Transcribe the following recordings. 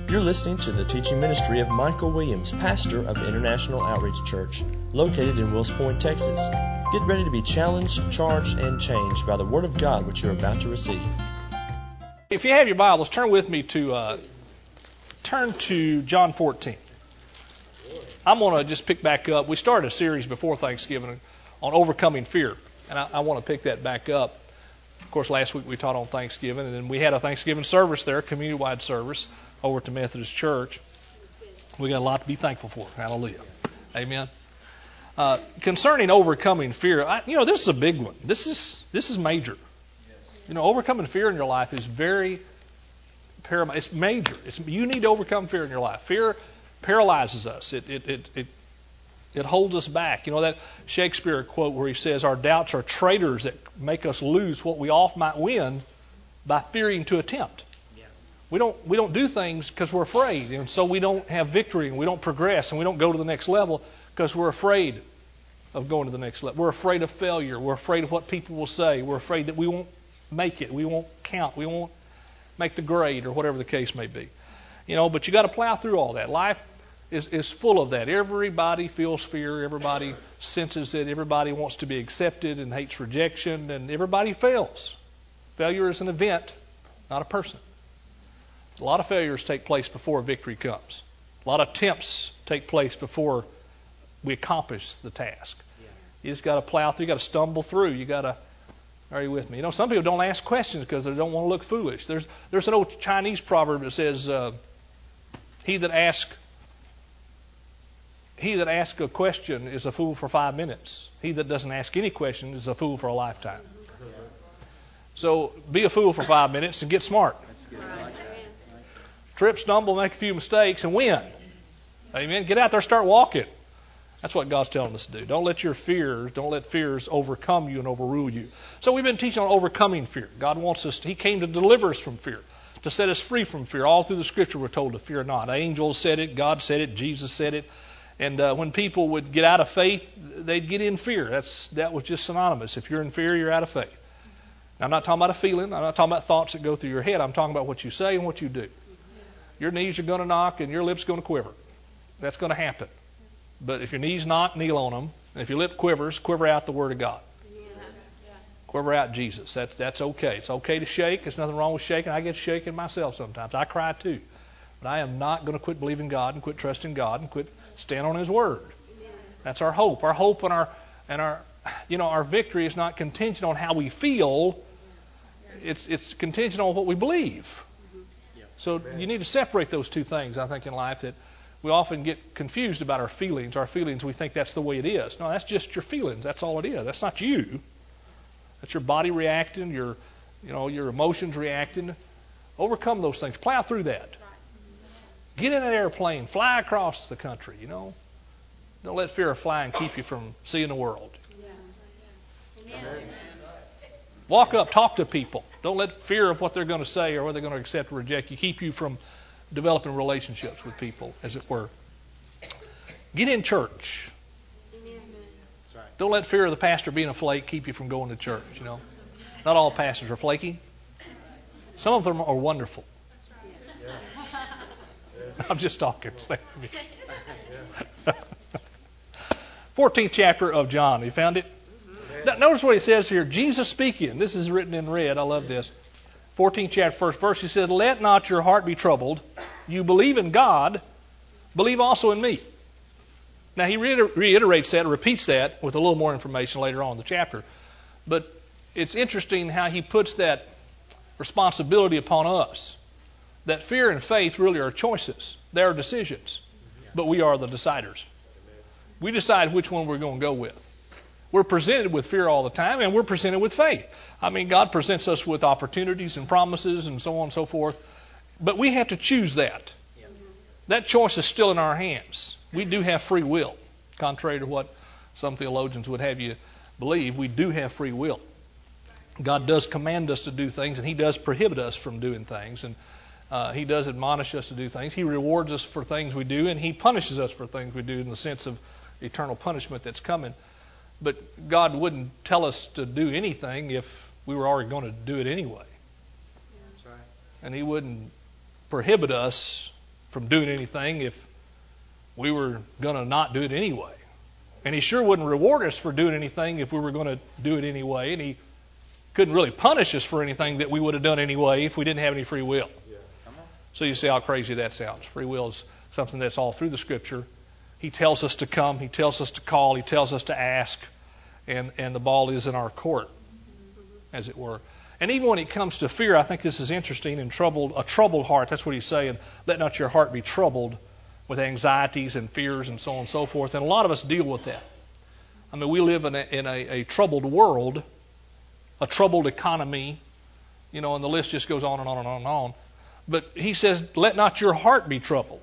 You're listening to the teaching ministry of Michael Williams, pastor of International Outreach Church, located in Wills Point, Texas. Get ready to be challenged, charged, and changed by the Word of God which you're about to receive. If you have your Bibles, turn with me to John 14. I'm going to just pick back up. We started a series before Thanksgiving on overcoming fear, and I want to pick that back up. Of course, last week we taught on Thanksgiving, and then we had a Thanksgiving service there, a community-wide service over at the Methodist Church. We got a lot to be thankful for. Hallelujah. Amen. Concerning overcoming fear, this is a big one. This is major. Overcoming fear in your life is very paramount. It's major. You need to overcome fear in your life. Fear paralyzes us. It holds us back. That Shakespeare quote where he says, "Our doubts are traitors that make us lose what we oft might win by fearing to attempt." Yeah. We don't do things because we're afraid, and so we don't have victory, and we don't progress, and we don't go to the next level because we're afraid of going to the next level. We're afraid of failure. We're afraid of what people will say. We're afraid that we won't make it. We won't count. We won't make the grade, or whatever the case may be. But you got to plow through all that. Life is full of that. Everybody feels fear. Everybody senses it. Everybody wants to be accepted and hates rejection. And everybody fails. Failure is an event, not a person. A lot of failures take place before victory comes. A lot of attempts take place before we accomplish the task. Yeah. You just got to plow through. You got to stumble through. You got to. Are you with me? Some people don't ask questions because they don't want to look foolish. There's an old Chinese proverb that says, He that asks a question is a fool for 5 minutes. He that doesn't ask any question is a fool for a lifetime. So be a fool for 5 minutes and get smart. Trip, stumble, make a few mistakes, and win. Amen. Get out there, start walking. That's what God's telling us to do. Don't let fears overcome you and overrule you. So we've been teaching on overcoming fear. God wants us, He came to deliver us from fear, to set us free from fear. All through the Scripture we're told to fear not. Angels said it, God said it, Jesus said it. And when people would get out of faith, they'd get in fear. That was just synonymous. If you're in fear, you're out of faith. Now, I'm not talking about a feeling. I'm not talking about thoughts that go through your head. I'm talking about what you say and what you do. Your knees are going to knock and your lips are going to quiver. That's going to happen. But if your knees knock, kneel on them. And if your lip quivers, quiver out the Word of God. Quiver out Jesus. That's okay. It's okay to shake. There's nothing wrong with shaking. I get shaken myself sometimes. I cry too. But I am not going to quit believing God and quit trusting God and quit standing on His Word. That's our hope. Our hope and our victory is not contingent on how we feel. It's contingent on what we believe. So you need to separate those two things, I think, in life, that we often get confused about our feelings. Our feelings, we think that's the way it is. No, that's just your feelings. That's all it is. That's not you. That's your body reacting, your emotions reacting. Overcome those things. Plow through that. Get in an airplane. Fly across the country, Don't let fear of flying keep you from seeing the world. Amen. Walk up, talk to people. Don't let fear of what they're going to say or what they're going to accept or reject you keep you from developing relationships with people, as it were. Get in church. Don't let fear of the pastor being a flake keep you from going to church, Not all pastors are flaky. Some of them are wonderful. I'm just talking. 14th chapter of John. You found it? Notice what he says here. Jesus speaking. This is written in red. I love this. 14th chapter, first verse. He said, "Let not your heart be troubled. You believe in God. Believe also in me." Now he reiterates that, repeats that with a little more information later on in the chapter. But it's interesting how he puts that responsibility upon us. That fear and faith really are choices. They are decisions. But we are the deciders. We decide which one we're going to go with. We're presented with fear all the time, and we're presented with faith. God presents us with opportunities and promises and so on and so forth. But we have to choose that. That choice is still in our hands. We do have free will. Contrary to what some theologians would have you believe, we do have free will. God does command us to do things, and He does prohibit us from doing things. And He does admonish us to do things. He rewards us for things we do, and He punishes us for things we do in the sense of eternal punishment that's coming. But God wouldn't tell us to do anything if we were already going to do it anyway. That's right. And He wouldn't prohibit us from doing anything if we were going to not do it anyway. And He sure wouldn't reward us for doing anything if we were going to do it anyway. And He couldn't really punish us for anything that we would have done anyway if we didn't have any free will. Yeah. So you see how crazy that sounds. Free will is something that's all through the Scripture. He tells us to come. He tells us to call. He tells us to ask. And the ball is in our court, as it were. And even when it comes to fear, I think this is interesting. A troubled heart, that's what He's saying. Let not your heart be troubled with anxieties and fears and so on and so forth. And a lot of us deal with that. I mean, we live in a troubled world, a troubled economy, and the list just goes on and on and on and on. But He says, let not your heart be troubled.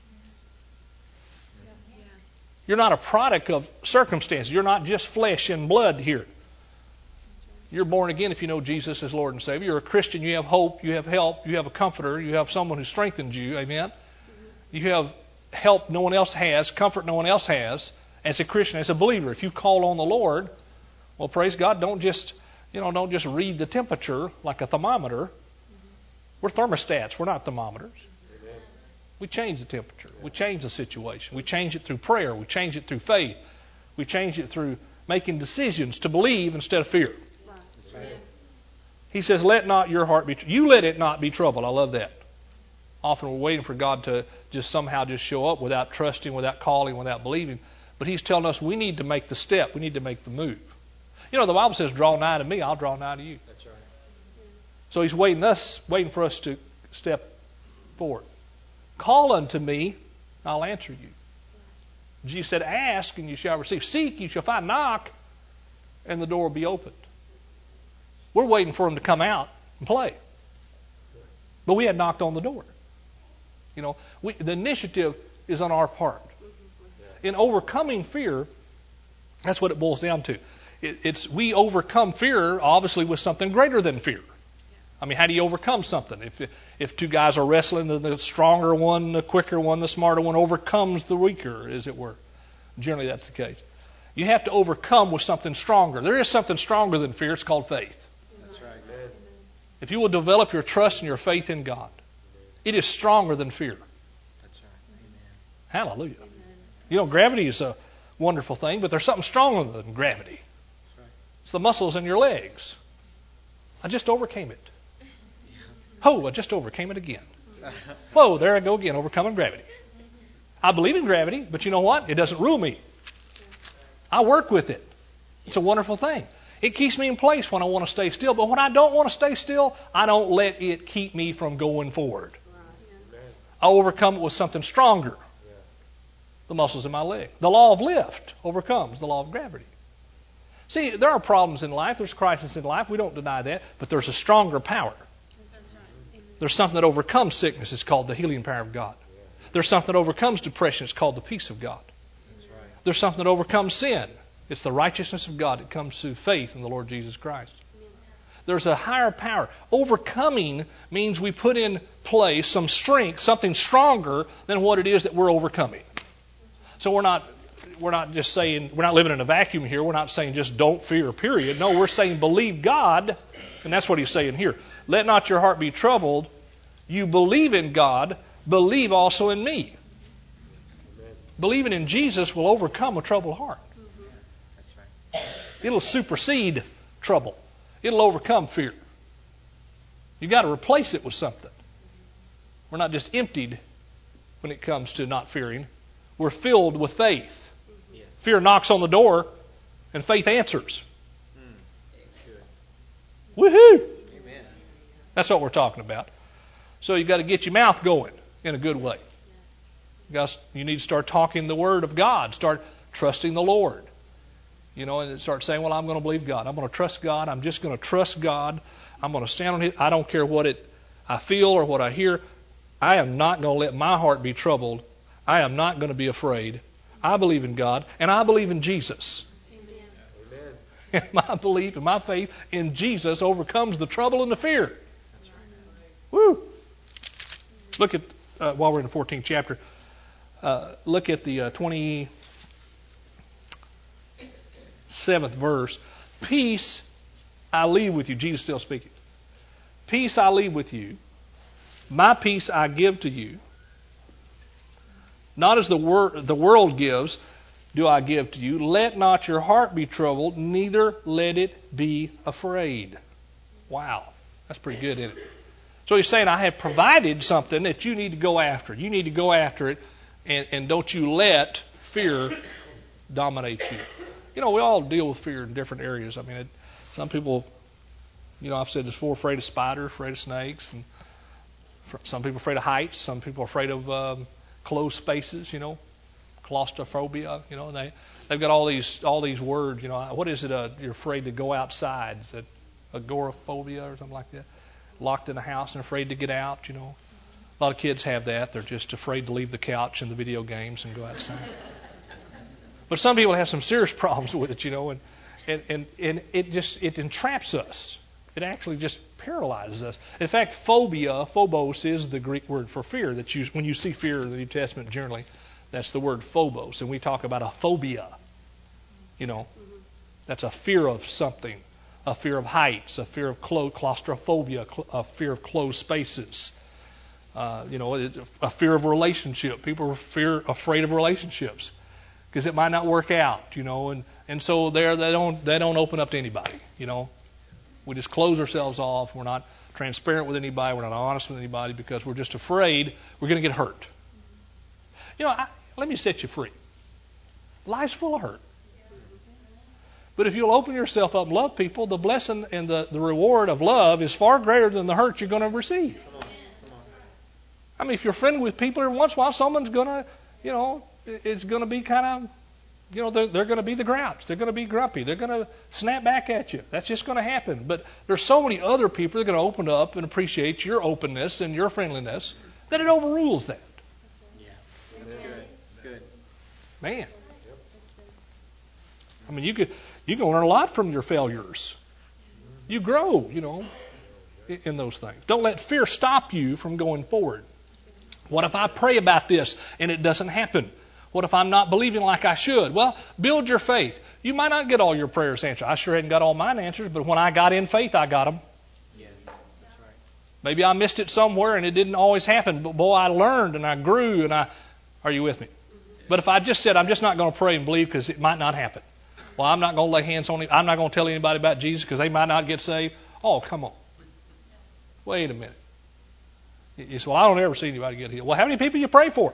You're not a product of circumstances. You're not just flesh and blood here. You're born again if you know Jesus as Lord and Savior. You're a Christian. You have hope. You have help. You have a comforter. You have someone who strengthens you. Amen. You have help no one else has, comfort no one else has. As a Christian, as a believer, if you call on the Lord, well, praise God. Don't just read the temperature like a thermometer. We're thermostats. We're not thermometers. We change the temperature. We change the situation. We change it through prayer. We change it through faith. We change it through making decisions to believe instead of fear. He says, let not your heart be troubled. You let it not be troubled. I love that. Often we're waiting for God to just somehow just show up without trusting, without calling, without believing. But He's telling us we need to make the step. We need to make the move. The Bible says, draw nigh to me, I'll draw nigh to you. That's right. So He's waiting for us to step forward. Call unto me, I'll answer you. Jesus said, ask and you shall receive. Seek, you shall find. Knock, and the door will be opened. We're waiting for Him to come out and play. But we had knocked on the door. The initiative is on our part. In overcoming fear, that's what it boils down to. We overcome fear, obviously, with something greater than fear. I mean, how do you overcome something? If two guys are wrestling, the stronger one, the quicker one, the smarter one overcomes the weaker, as it were. Generally, that's the case. You have to overcome with something stronger. There is something stronger than fear. It's called faith. That's right. If you will develop your trust and your faith in God, it is stronger than fear. That's right. Amen. Hallelujah. Amen. Gravity is a wonderful thing, but there's something stronger than gravity. That's right. It's the muscles in your legs. I just overcame it. Oh, I just overcame it again. Whoa, there I go again, overcoming gravity. I believe in gravity, but you know what? It doesn't rule me. I work with it. It's a wonderful thing. It keeps me in place when I want to stay still. But when I don't want to stay still, I don't let it keep me from going forward. I overcome it with something stronger. The muscles in my leg. The law of lift overcomes the law of gravity. See, there are problems in life. There's crises in life. We don't deny that. But there's a stronger power. There's something that overcomes sickness. It's called the healing power of God. There's something that overcomes depression. It's called the peace of God. There's something that overcomes sin. It's the righteousness of God that comes through faith in the Lord Jesus Christ. There's a higher power. Overcoming means we put in place some strength, something stronger than what it is that we're overcoming. So we're not just saying, we're not living in a vacuum here. We're not saying just don't fear, period. No, we're saying believe God, and that's what He's saying here. Let not your heart be troubled. You believe in God, believe also in me. Amen. Believing in Jesus will overcome a troubled heart. That's right. It'll supersede trouble. It'll overcome fear. You've got to replace it with something. We're not just emptied when it comes to not fearing. We're filled with faith. Yes. Fear knocks on the door, and faith answers. Woohoo! Amen. That's what we're talking about. So you've got to get your mouth going in a good way. You need to start talking the Word of God. Start trusting the Lord. And start saying, well, I'm going to believe God. I'm going to trust God. I'm just going to trust God. I'm going to stand on it. I don't care what I feel or what I hear. I am not going to let my heart be troubled. I am not going to be afraid. I believe in God, and I believe in Jesus. Amen. And my belief and my faith in Jesus overcomes the trouble and the fear. That's right. Woo! Look at, while we're in the 14th chapter, look at the 27th verse. Peace I leave with you. Jesus still speaking. Peace I leave with you. My peace I give to you. Not as the world gives, do I give to you. Let not your heart be troubled, neither let it be afraid. Wow, that's pretty good, isn't it? So he's saying, I have provided something that you need to go after. You need to go after it, and don't you let fear dominate you. You know, we all deal with fear in different areas. I mean, some people, you know, I've said this before, afraid of spiders, afraid of snakes, and some people are afraid of heights. Some people are afraid of closed spaces, you know, claustrophobia. You know, they've got all these words. You know, what is it? You're afraid to go outside. Is it agoraphobia or something like that? Locked in the house and afraid to get out. You know, a lot of kids have that. They're just afraid to leave the couch and the video games and go outside. But some people have some serious problems with it. You know, and it entraps us. It actually just paralyzes us. In fact, phobos, is the Greek word for fear. That when you see fear in the New Testament, generally, that's the word phobos. And we talk about a phobia. You know, that's a fear of something, a fear of heights, a fear of claustrophobia, a fear of closed spaces. You know, a fear of relationship. People are afraid of relationships because it might not work out. You know, and so they don't open up to anybody. You know. We just close ourselves off. We're not transparent with anybody. We're not honest with anybody because we're just afraid we're going to get hurt. You know, let me set you free. Life's full of hurt. But if you'll open yourself up and love people, the blessing and the reward of love is far greater than the hurt you're going to receive. I mean, if you're friendly with people, every once in a while someone's going to, you know, it's going to be kind of, you know, they're going to be the grouch. They're going to be grumpy. They're going to snap back at you. That's just going to happen. But there's so many other people that are going to open up and appreciate your openness and your friendliness that it overrules that. Yeah, that's good. That's good. Man. I mean, you can learn a lot from your failures. You grow, you know, in those things. Don't let fear stop you from going forward. What if I pray about this and it doesn't happen? What if I'm not believing like I should? Well, build your faith. You might not get all your prayers answered. I sure hadn't got all mine answers, but when I got in faith, I got them. Yes, that's right. Maybe I missed it somewhere and it didn't always happen, but boy, I learned and I grew and are you with me? But if I just said, I'm just not going to pray and believe because it might not happen. Well, I'm not going to lay hands on him. I'm not going to tell anybody about Jesus because they might not get saved. Oh, come on. Wait a minute. You say, well, I don't ever see anybody get healed. Well, how many people you pray for?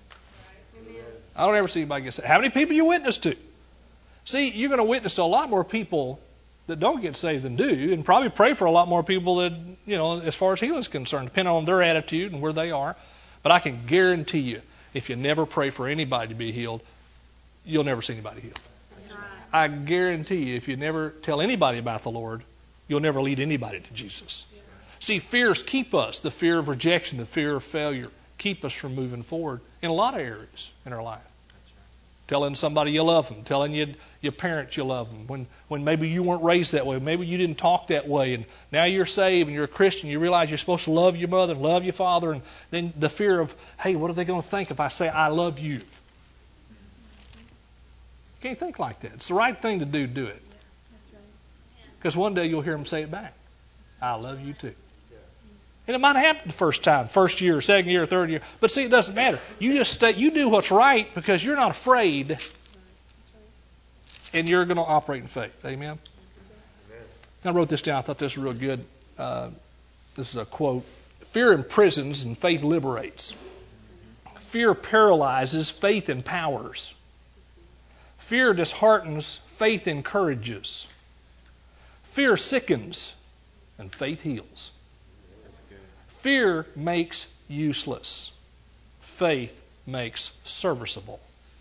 I don't ever see anybody get saved. How many people you witness to? See, you're going to witness to a lot more people that don't get saved than do, and probably pray for a lot more people that, you know, as far as healing is concerned, depending on their attitude and where they are. But I can guarantee you, if you never pray for anybody to be healed, you'll never see anybody healed. I guarantee you, if you never tell anybody about the Lord, you'll never lead anybody to Jesus. See, fears keep us, the fear of rejection, the fear of failure, keep us from moving forward in a lot of areas in our life. Telling somebody you love them, telling your parents you love them, when maybe you weren't raised that way, maybe you didn't talk that way, and now you're saved and you're a Christian, you realize you're supposed to love your mother and love your father, and then the fear of, hey, what are they going to think if I say I love you? You can't think like that. It's the right thing to do it. Because one day you'll hear them say it back. I love you too. And it might happen the first time, first year, second year, third year. But see, it doesn't matter. You just you do what's right because you're not afraid, and you're going to operate in faith. Amen? I wrote this down. I thought this was real good. This is a quote. Fear imprisons and faith liberates. Fear paralyzes, faith empowers. Fear disheartens, faith encourages. Fear sickens, and faith heals. Fear makes useless. Faith makes serviceable.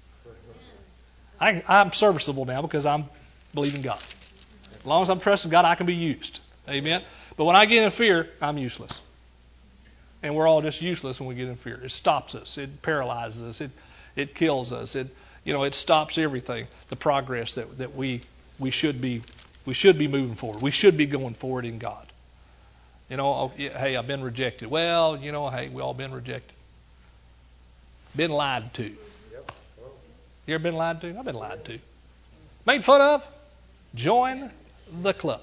I'm serviceable now because I'm believing God. As long as I'm trusting God, I can be used. Amen? But when I get in fear, I'm useless. And we're all just useless when we get in fear. It stops us. It paralyzes us. It kills us. It stops everything, the progress that we should be moving forward. We should be going forward in God. You know, hey, I've been rejected. Well, you know, hey, we all been rejected. Been lied to. You ever been lied to? I've been lied to. Made fun of? Join the club.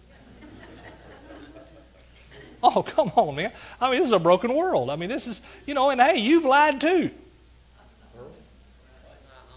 Oh, come on, man. I mean, this is a broken world. I mean, this is, you know, and hey, you've lied too.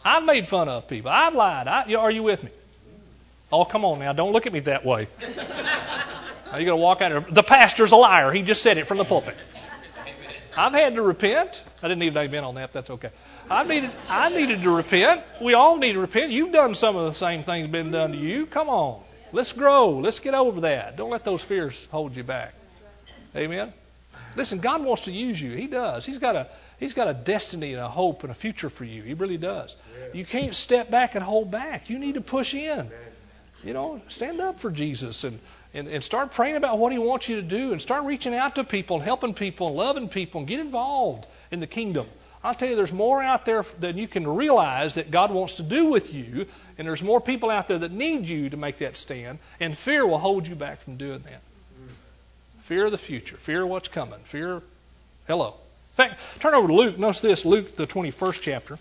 I've made fun of people. I've lied. Are you with me? Oh, come on now. Don't look at me that way. Now you're going to walk out there. The pastor's a liar. He just said it from the pulpit. I've had to repent. I didn't need an amen on that. That's okay. I needed to repent. We all need to repent. You've done some of the same things been done to you. Come on. Let's grow. Let's get over that. Don't let those fears hold you back. Amen. Listen, God wants to use you. He does. He's got a destiny and a hope and a future for you. He really does. You can't step back and hold back. You need to push in. Stand up for Jesus and start praying about what He wants you to do, and start reaching out to people and helping people and loving people and get involved in the kingdom. I'll tell you, there's more out there than you can realize that God wants to do with you, and there's more people out there that need you to make that stand, and fear will hold you back from doing that. Fear of the future. Fear of what's coming. Hello. In fact, turn over to Luke. Notice this, Luke, the 21st chapter.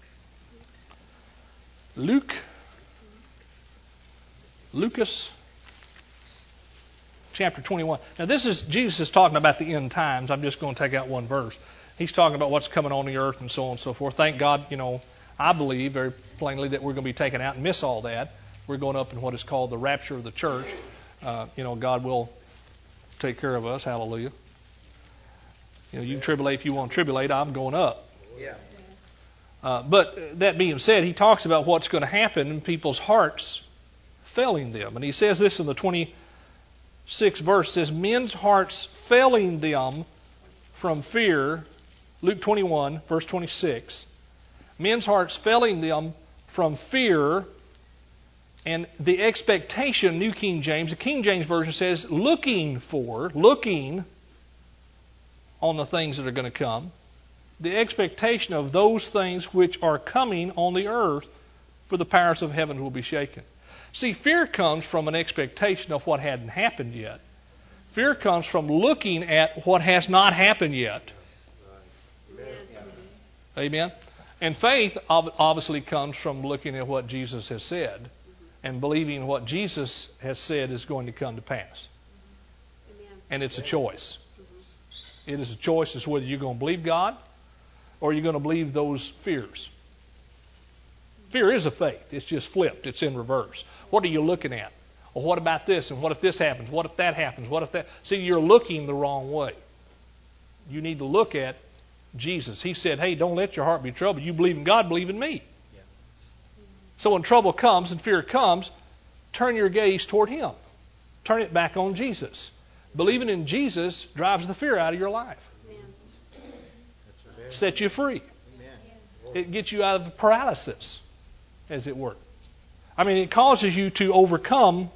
Lucas chapter 21. Now Jesus is talking about the end times. I'm just going to take out one verse. He's talking about what's coming on the earth and so on and so forth. Thank God, I believe very plainly that we're going to be taken out and miss all that. We're going up in what is called the rapture of the church. God will take care of us. Hallelujah. You can tribulate if you want to tribulate. I'm going up. Yeah. But that being said, he talks about what's going to happen in people's hearts failing them. And he says this in the 26th verse. Says, men's hearts failing them from fear. Luke 21, verse 26. Men's hearts failing them from fear and the expectation, New King James, the King James Version says, looking on the things that are going to come. The expectation of those things which are coming on the earth, for the powers of heaven will be shaken. See, fear comes from an expectation of what hadn't happened yet. Fear comes from looking at what has not happened yet. Amen. And faith obviously comes from looking at what Jesus has said and believing what Jesus has said is going to come to pass. And it's a choice. It is a choice as to whether you're going to believe God or you're going to believe those fears. Fear is a faith. It's just flipped. It's in reverse. What are you looking at? Well, what about this? And what if this happens? What if that happens? What if that? See, you're looking the wrong way. You need to look at Jesus. He said, hey, don't let your heart be troubled. You believe in God, believe in me. Yeah. So when trouble comes and fear comes, turn your gaze toward Him. Turn it back on Jesus. Believing in Jesus drives the fear out of your life. Amen. Sets you free. Amen. It gets you out of paralysis, as it were. It causes you to overcome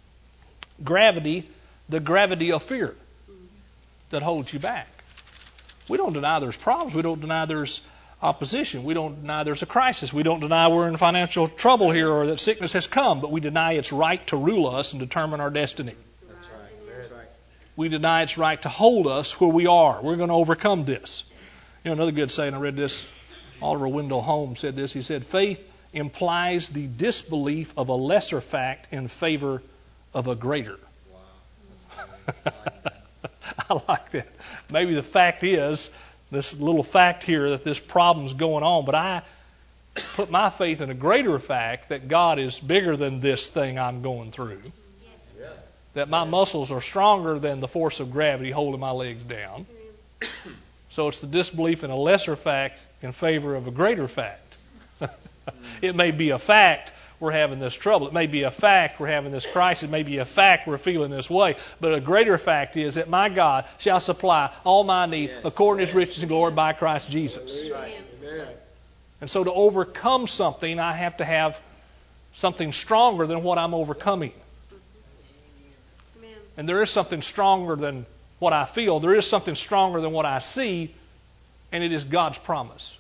the gravity of fear that holds you back. We don't deny there's problems. We don't deny there's opposition. We don't deny there's a crisis. We don't deny we're in financial trouble here or that sickness has come, but we deny its right to rule us and determine our destiny. That's right. That's right. We deny its right to hold us where we are. We're going to overcome this. Another good saying, I read this, Oliver Wendell Holmes said this. He said, faith implies the disbelief of a lesser fact in favor of a greater. Wow. I like that. Maybe the fact is, this little fact here that this problem's going on, but I put my faith in a greater fact that God is bigger than this thing I'm going through. Yeah. That my muscles are stronger than the force of gravity holding my legs down. So it's the disbelief in a lesser fact in favor of a greater fact. It may be a fact we're having this trouble. It may be a fact we're having this crisis. It may be a fact we're feeling this way. But a greater fact is that my God shall supply all my need according to His riches and glory by Christ Jesus. Amen. And so to overcome something, I have to have something stronger than what I'm overcoming. Amen. And there is something stronger than what I feel. There is something stronger than what I see, and it is God's promise.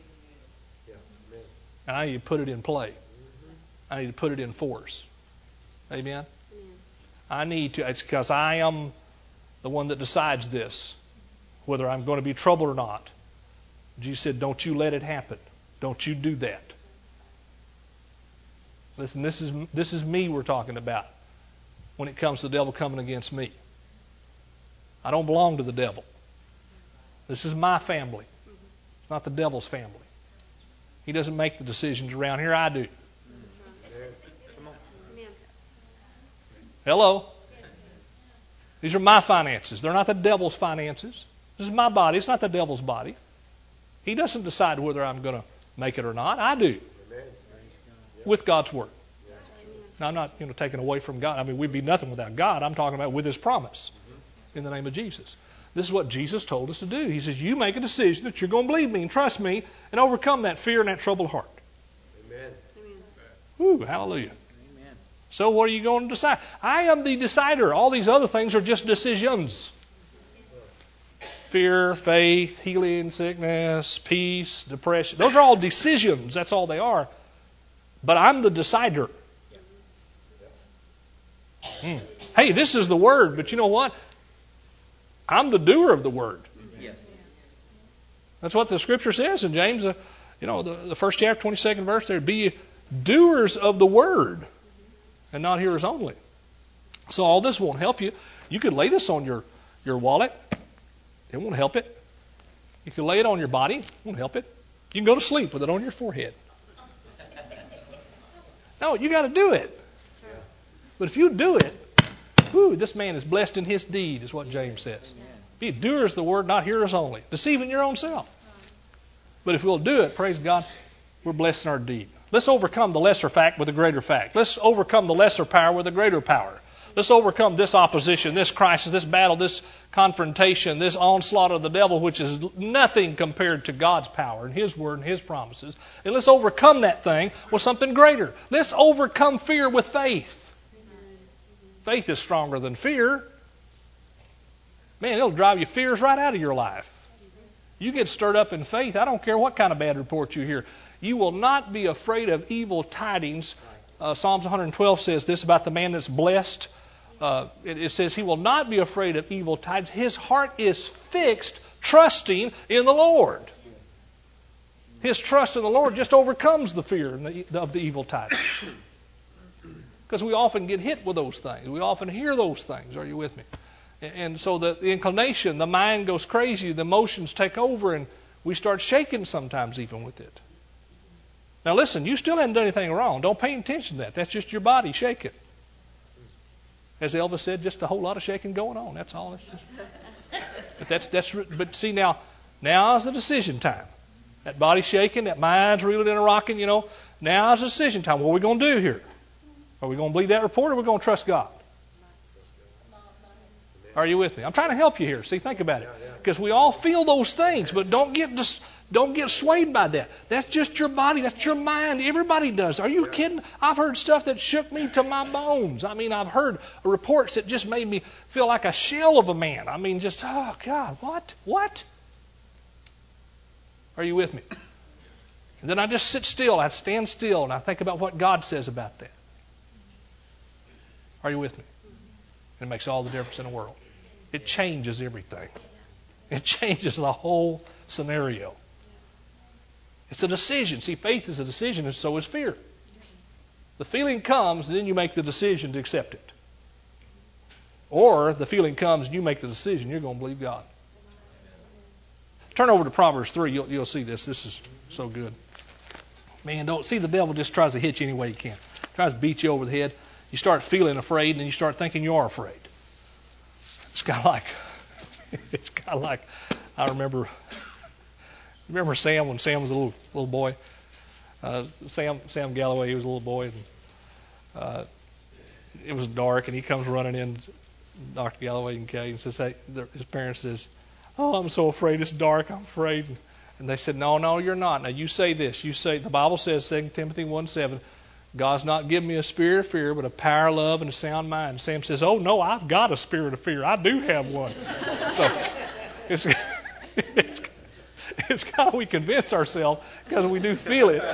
And I need to put it in play. I need to put it in force. Amen? I need to. It's because I am the one that decides this, whether I'm going to be troubled or not. Jesus said, don't you let it happen. Don't you do that. Listen, this is me we're talking about when it comes to the devil coming against me. I don't belong to the devil. This is my family. It's not the devil's family. He doesn't make the decisions around here. I do. Hello? These are my finances. They're not the devil's finances. This is my body. It's not the devil's body. He doesn't decide whether I'm going to make it or not. I do. With God's Word. Now, I'm not taking away from God. I mean, we'd be nothing without God. I'm talking about with His promise in the name of Jesus. This is what Jesus told us to do. He says, you make a decision that you're going to believe me and trust me and overcome that fear and that troubled heart. Amen. Woo, hallelujah. Amen. So what are you going to decide? I am the decider. All these other things are just decisions. Fear, faith, healing, sickness, peace, depression. Those are all decisions. That's all they are. But I'm the decider. Hey, this is the Word, but you know what? I'm the doer of the Word. Yes. That's what the Scripture says in James, the first chapter, 22nd verse there. Be doers of the Word and not hearers only. So all this won't help you. You could lay this on your wallet. It won't help it. You can lay it on your body. It won't help it. You can go to sleep with it on your forehead. No, you got to do it. But if you do it, this man is blessed in his deed, is what James says. Be doers of the Word, not hearers only. Deceiving your own self. But if we'll do it, praise God, we're blessed in our deed. Let's overcome the lesser fact with the greater fact. Let's overcome the lesser power with the greater power. Let's overcome this opposition, this crisis, this battle, this confrontation, this onslaught of the devil, which is nothing compared to God's power and His Word and His promises. And let's overcome that thing with something greater. Let's overcome fear with faith. Faith is stronger than fear. Man, it'll drive your fears right out of your life. You get stirred up in faith, I don't care what kind of bad report you hear. You will not be afraid of evil tidings. Psalms 112 says this about the man that's blessed. It says he will not be afraid of evil tidings. His heart is fixed, trusting in the Lord. His trust in the Lord just overcomes the fear of the evil tidings. Because we often get hit with those things. We often hear those things. Are you with me? And so the inclination, the mind goes crazy, the emotions take over, and we start shaking sometimes even with it. Now listen, you still haven't done anything wrong. Don't pay attention to that. That's just your body shaking. As Elvis said, just a whole lot of shaking going on. That's all. But see now is the decision time. That body's shaking, that mind's reeling and rocking, Now is the decision time. What are we going to do here? Are we going to believe that report or are we going to trust God? Are you with me? I'm trying to help you here. See, think about it. Because we all feel those things, but don't get swayed by that. That's just your body. That's your mind. Everybody does. Are you kidding? I've heard stuff that shook me to my bones. I mean, I've heard reports that just made me feel like a shell of a man. I mean, just, oh, God, what? Are you with me? And then I just sit still. I stand still, and I think about what God says about that. Are you with me? It makes all the difference in the world. It changes everything. It changes the whole scenario. It's a decision. See, faith is a decision, and so is fear. The feeling comes, and then you make the decision to accept it. Or the feeling comes, and you make the decision, you're going to believe God. Turn over to Proverbs 3. You'll see this. This is so good. Man, don't see the devil just tries to hit you any way he can. Tries to beat you over the head. You start feeling afraid, and then you start thinking you are afraid. It's kind of like, I remember Sam when Sam was a little boy. Sam Galloway, he was a little boy, and it was dark, and he comes running in, Dr. Galloway and Kay, and says, hey, his parents says, oh, I'm so afraid it's dark, I'm afraid. And they said, no, you're not. Now you say this. You say, the Bible says, 2 Timothy 1:7, God's not given me a spirit of fear, but a power, love, and a sound mind. And Sam says, oh, no, I've got a spirit of fear. I do have one. So it's kind of we convince ourselves because we do feel it.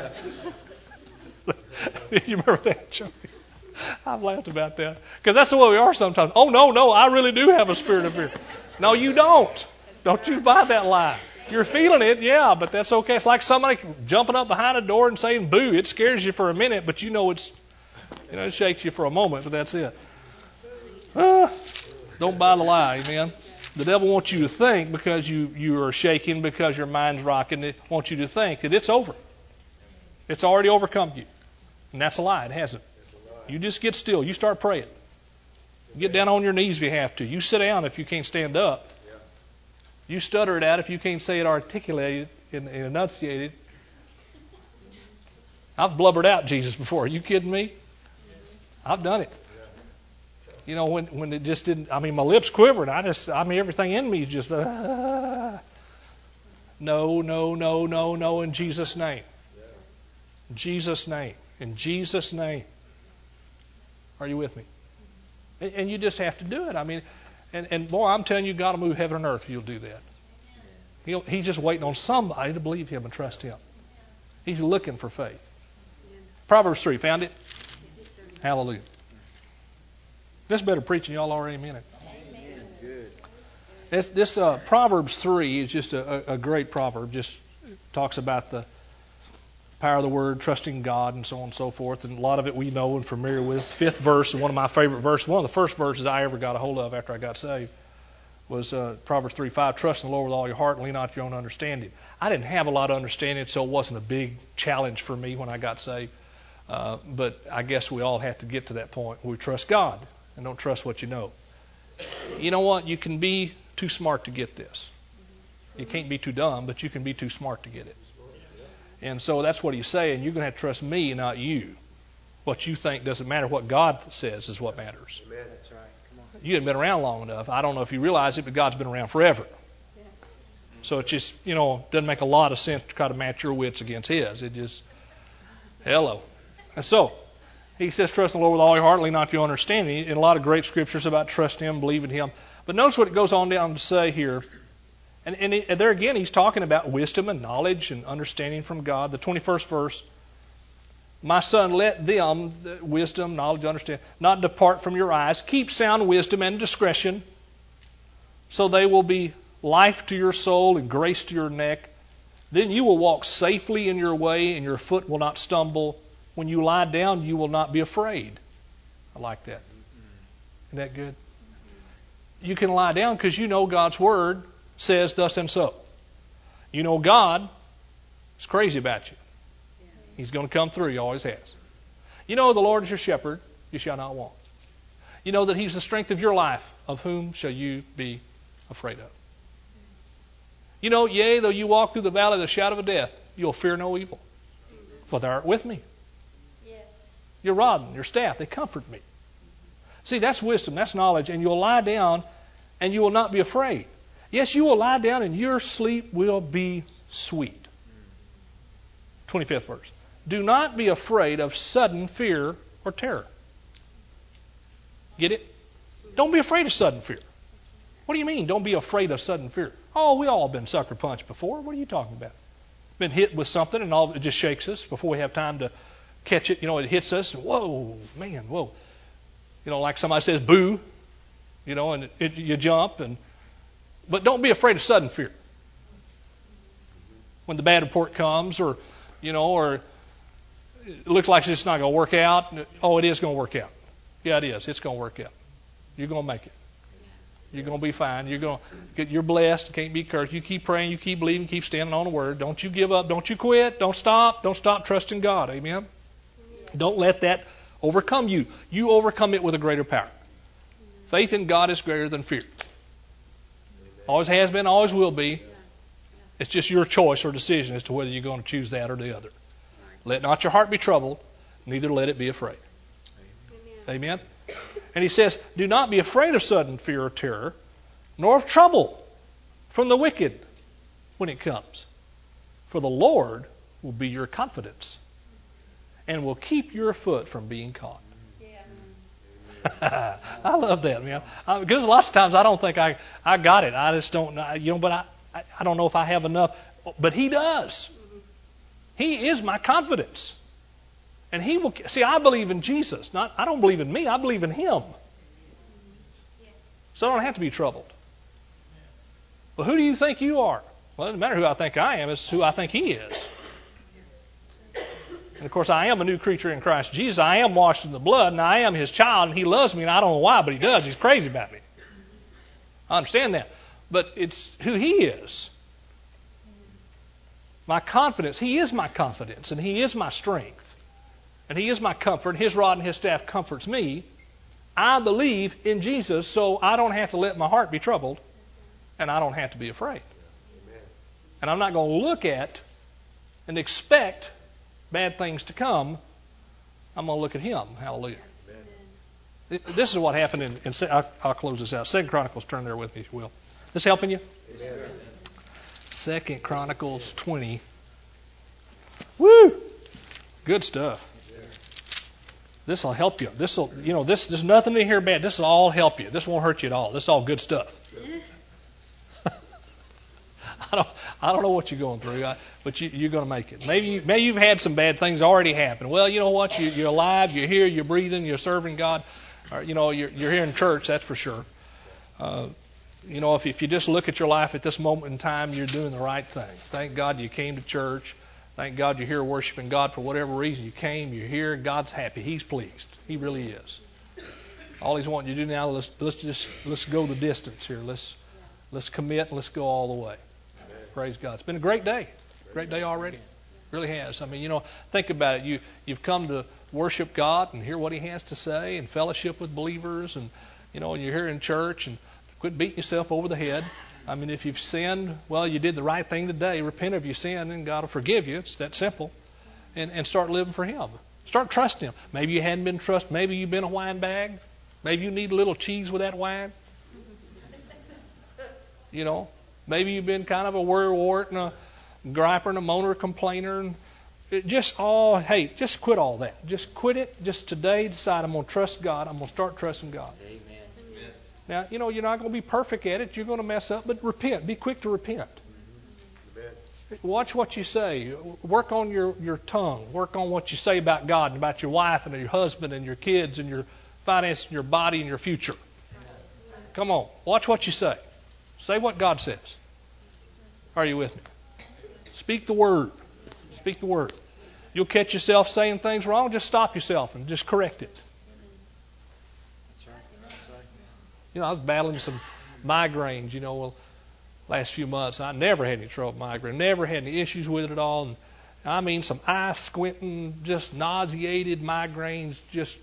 You remember that, Joey? I've laughed about that. Because that's the way we are sometimes. Oh, no, I really do have a spirit of fear. No, you don't. Don't you buy that lie. You're feeling it, yeah, but that's okay. It's like somebody jumping up behind a door and saying boo. It scares you for a minute, but it shakes you for a moment, but that's it. Don't buy the lie, amen. The devil wants you to think because you are shaking, because your mind's rocking, it wants you to think that it's over. It's already overcome you. And that's a lie. It hasn't. You just get still. You start praying. Get down on your knees if you have to. You sit down if you can't stand up. You stutter it out if you can't say it articulated and enunciated. I've blubbered out Jesus before. Are you kidding me? I've done it. You know, when it just didn't, I mean, my lips quivered. Everything in me just, no, in Jesus' name. In Jesus' name. In Jesus' name. Are you with me? And you just have to do it. I mean, and boy, I'm telling you, God will move heaven and earth if you'll do that. He's just waiting on somebody to believe Him and trust Him. He's looking for faith. Proverbs 3, found it? Hallelujah. This better preaching y'all already, amen. This Proverbs 3 is just a great proverb. Just talks about the power of the word, trusting God, and so on and so forth. And a lot of it we know and familiar with. Fifth verse, and one of my favorite verses, one of the first verses I ever got a hold of after I got saved, was Proverbs 3:5. Trust in the Lord with all your heart and lean not to your own understanding. I didn't have a lot of understanding, so it wasn't a big challenge for me when I got saved. But I guess we all have to get to that point where we trust God and don't trust what you know. You know what? You can be too smart to get this. You can't be too dumb, but you can be too smart to get it. And so that's what he's saying. You're going to have to trust me, not you. What you think doesn't matter. What God says is what matters. Amen. That's right. Come on. You haven't been around long enough. I don't know if you realize it, but God's been around forever. Yeah. So it just, doesn't make a lot of sense to try to match your wits against His. It just, hello. And so, he says, trust in the Lord with all your heart, lean not to your understanding. In a lot of great scriptures about trusting Him, believing Him. But notice what it goes on down to say here. And there again, he's talking about wisdom and knowledge and understanding from God. The 21st verse, my son, let them, wisdom, knowledge, understanding, not depart from your eyes. Keep sound wisdom and discretion, so they will be life to your soul and grace to your neck. Then you will walk safely in your way, and your foot will not stumble. When you lie down, you will not be afraid. I like that. Isn't that good? You can lie down because you know God's Word says thus and so. You know God is crazy about you. He's going to come through. He always has. You know the Lord is your shepherd. You shall not want. You know that He's the strength of your life. Of whom shall you be afraid of? You know, yea, though you walk through the valley of the shadow of death, you'll fear no evil. For thou art with me. Your rod and your staff, they comfort me. See, that's wisdom, that's knowledge, and you'll lie down and you will not be afraid. Yes, you will lie down and your sleep will be sweet. 25th verse. Do not be afraid of sudden fear or terror. Get it? Don't be afraid of sudden fear. What do you mean, don't be afraid of sudden fear? Oh, we all been sucker punched before. What are you talking about? Been hit with something and it just shakes us before we have time to catch it. It hits us. Whoa, man, whoa. Like somebody says, boo. And you jump. But don't be afraid of sudden fear. When the bad report comes or it looks like it's not going to work out. Oh, it is going to work out. Yeah, it is. It's going to work out. You're going to make it. You're going to be fine. You're blessed. Can't be cursed. You keep praying. You keep believing. Keep standing on the Word. Don't you give up. Don't you quit. Don't stop. Don't stop trusting God. Amen? Don't let that overcome you. You overcome it with a greater power. Faith in God is greater than fear. Always has been, always will be. It's just your choice or decision as to whether you're going to choose that or the other. Let not your heart be troubled, neither let it be afraid. Amen? And he says, do not be afraid of sudden fear or terror, nor of trouble from the wicked when it comes. For the Lord will be your confidence and will keep your foot from being caught. Yeah. I love that, man. Because lots of times I don't think I got it. I just don't, but I don't know if I have enough. But He does. He is my confidence. And He will, see, I believe in Jesus. I don't believe in me, I believe in Him. So I don't have to be troubled. But who do you think you are? Well, it doesn't matter who I think I am, it's who I think He is. And of course, I am a new creature in Christ Jesus. I am washed in the blood, and I am His child, and He loves me, and I don't know why, but He does. He's crazy about me. I understand that. But it's who He is. My confidence, He is my confidence, and He is my strength, and He is my comfort. His rod and His staff comforts me. I believe in Jesus, so I don't have to let my heart be troubled, and I don't have to be afraid. And I'm not going to look at and expect bad things to come. I'm going to look at Him. Hallelujah. This is what happened I'll close this out. 2 Chronicles, turn there with me if you will. This helping you? Amen. 2 Chronicles 20. Woo! Good stuff. This will help you. There's nothing in here bad. This will all help you. This won't hurt you at all. This is all good stuff. I don't know what you're going through, but you're going to make it. Maybe you've had some bad things already happen. Well, you know what? You're alive. You're here. You're breathing. You're serving God. Or, you're here in church. That's for sure. If you just look at your life at this moment in time, you're doing the right thing. Thank God you came to church. Thank God you're here worshiping God for whatever reason you came. You're here. God's happy. He's pleased. He really is. All He's wanting you to do now, let's go the distance here. Let's commit and let's go all the way. Praise God. It's been a great day. Great day already. It really has. I mean, think about it. You've come to worship God and hear what He has to say and fellowship with believers, and and you're here in church, and quit beating yourself over the head. I mean, if you've sinned, well, you did the right thing today. Repent of your sin and God will forgive you. It's that simple. And start living for Him. Start trusting Him. Maybe you hadn't been trusted. Maybe you've been a wine bag. Maybe you need a little cheese with that wine. Maybe you've been kind of a worrywart and a griper and a moaner, a complainer. And just quit all that. Just quit it. Just today decide I'm going to trust God. I'm going to start trusting God. Amen. Now, you're not going to be perfect at it. You're going to mess up, but repent. Be quick to repent. Watch what you say. Work on your tongue. Work on what you say about God and about your wife and your husband and your kids and your finances and your body and your future. Come on. Watch what you say. Say what God says. Are you with me? Speak the word. Speak the word. You'll catch yourself saying things wrong. Just stop yourself and just correct it. I was battling some migraines, last few months. I never had any trouble with migraine. Never had any issues with it at all. And I mean, some eye squinting, just nauseated migraines,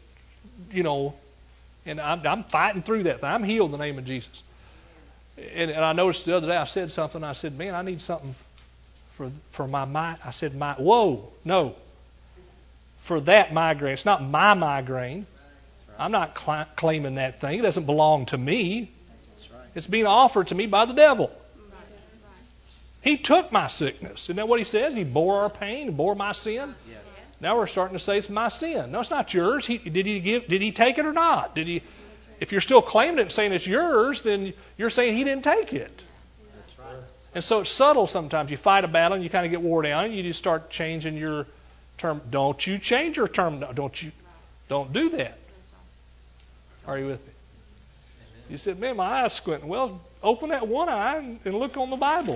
and I'm fighting through that thing. I'm healed in the name of Jesus. And I noticed the other day I said something. I said, man, I need something for my mind. I said, no. For that migraine. It's not my migraine. I'm not claiming that thing. It doesn't belong to me. It's being offered to me by the devil. He took my sickness. Isn't that what He says? He bore our pain, He bore my sin. Yes. Now we're starting to say it's my sin. No, it's not yours. Did He take it or not? If you're still claiming it and saying it's yours, then you're saying He didn't take it. That's right. And so it's subtle sometimes. You fight a battle and you kind of get wore down and you just start changing your term. Don't you change your term. Don't do that. Are you with me? You said, man, my eye's squinting. Well, open that one eye and look on the Bible.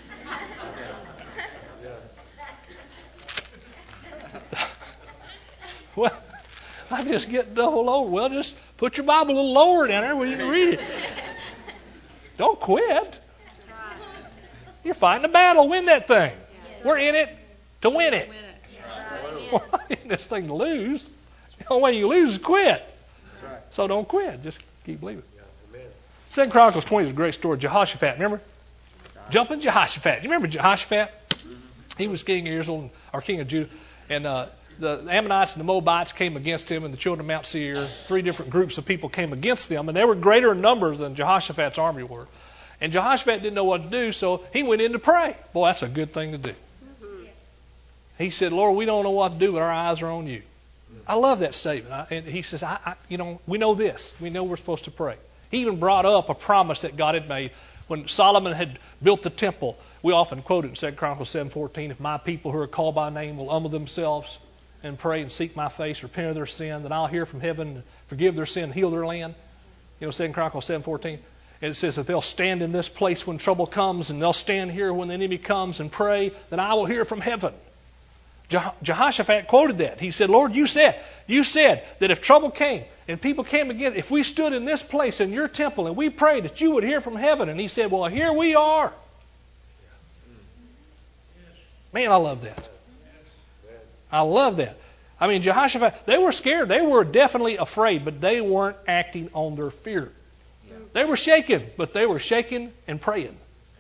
Well, I just get double over. Well, just put your Bible a little lower down there where you can read it. Don't quit. You're fighting a battle. Win that thing. We're in it to win it. We're not in this thing to lose. The only way you lose is quit. So don't quit. Just keep believing. 2 Chronicles 20 is a great story. Jehoshaphat, remember? Jumping Jehoshaphat. You remember Jehoshaphat? He was king of Israel, or king of Judah. And the Ammonites and the Moabites came against him, and the children of Mount Seir. 3 different groups of people came against them, and they were greater in numbers than Jehoshaphat's army were. And Jehoshaphat didn't know what to do, so he went in to pray. Boy, that's a good thing to do. He said, Lord, we don't know what to do, but our eyes are on you. I love that statement. And he says, we know this. We know we're supposed to pray. He even brought up a promise that God had made when Solomon had built the temple. We often quote it in 2 Chronicles 7:14, if my people who are called by name will humble themselves and pray and seek my face, repent of their sin, then I'll hear from heaven, forgive their sin, heal their land. 2 Chronicles 7:14. And it says that they'll stand in this place when trouble comes, and they'll stand here when the enemy comes and pray, then I will hear from heaven. Jehoshaphat quoted that. He said, Lord, you said that if trouble came and people came again, if we stood in this place in your temple and we prayed that you would hear from heaven. And he said, well, here we are. Man, I love that. I love that. I mean, Jehoshaphat, they were scared. They were definitely afraid, but they weren't acting on their fear. They were shaken, but they were shaking and praying.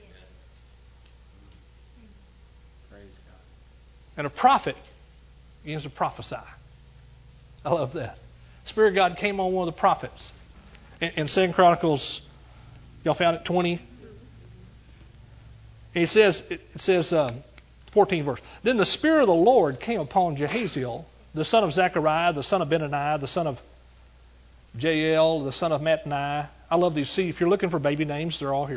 Praise God. And a prophet begins to prophesy. I love that. Spirit of God came on one of the prophets. In 2 Chronicles, y'all found it, 20? It says, 14th verse. Then the Spirit of the Lord came upon Jehaziel, the son of Zechariah, the son of Benaniah, the son of Jael, the son of Mattaniah. I love these. See, if you're looking for baby names, they're all here.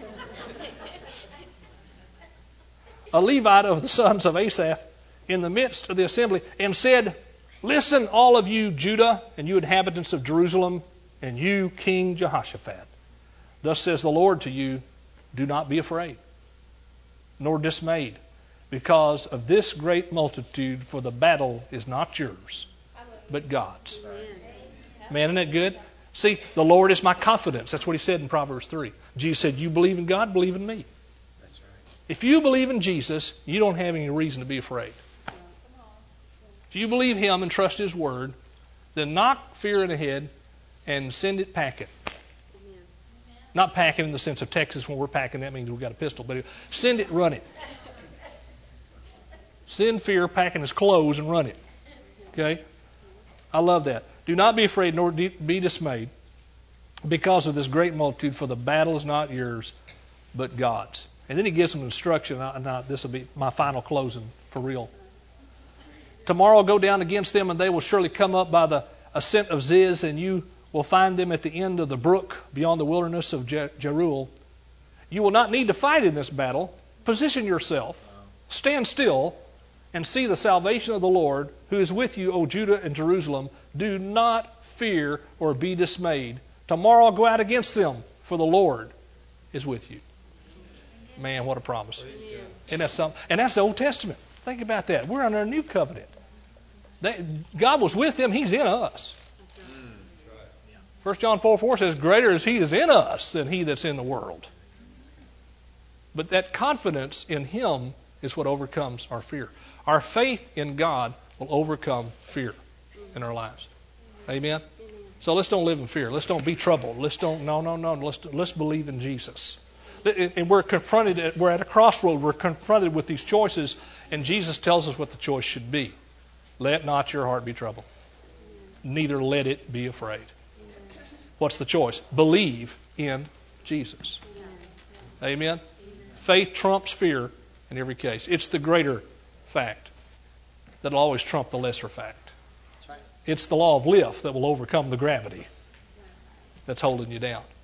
A Levite of the sons of Asaph in the midst of the assembly, and said, Listen, all of you Judah, and you inhabitants of Jerusalem, and you King Jehoshaphat. Thus says the Lord to you, do not be afraid, nor dismayed, because of this great multitude, for the battle is not yours, but God's. Man, isn't that good? See, the Lord is my confidence. That's what he said in Proverbs 3. Jesus said, you believe in God, believe in me. That's right. If you believe in Jesus, you don't have any reason to be afraid. If you believe him and trust his word, then knock fear in the head and send it packing. Not packing in the sense of Texas. When we're packing, that means we've got a pistol. But send it running. Send fear packing his clothes and run it. Okay? I love that. Do not be afraid nor be dismayed because of this great multitude, for the battle is not yours, but God's. And then he gives some instruction. This will be my final closing for real. Tomorrow go down against them, and they will surely come up by the ascent of Ziz, and you will find them at the end of the brook beyond the wilderness of Jeruel. You will not need to fight in this battle. Position yourself, stand still, and see the salvation of the Lord, who is with you, O Judah and Jerusalem. Do not fear or be dismayed. Tomorrow go out against them, for the Lord is with you. Man, what a promise. Isn't that something? And that's the Old Testament. Think about that. We're under a new covenant. God was with them. He's in us. 1 John 4:4 says, greater is he that's in us than he that's in the world. But that confidence in him is what overcomes our fear. Our faith in God will overcome fear in our lives. Amen? So let's don't live in fear. Let's don't be troubled. Let's believe in Jesus. And we're at a crossroad. We're confronted with these choices, and Jesus tells us what the choice should be. Let not your heart be troubled. Neither let it be afraid. What's the choice? Believe in Jesus. Amen? Faith trumps fear in every case. It's the greater fact that'll always trump the lesser fact. It's the law of lift that will overcome the gravity that's holding you down.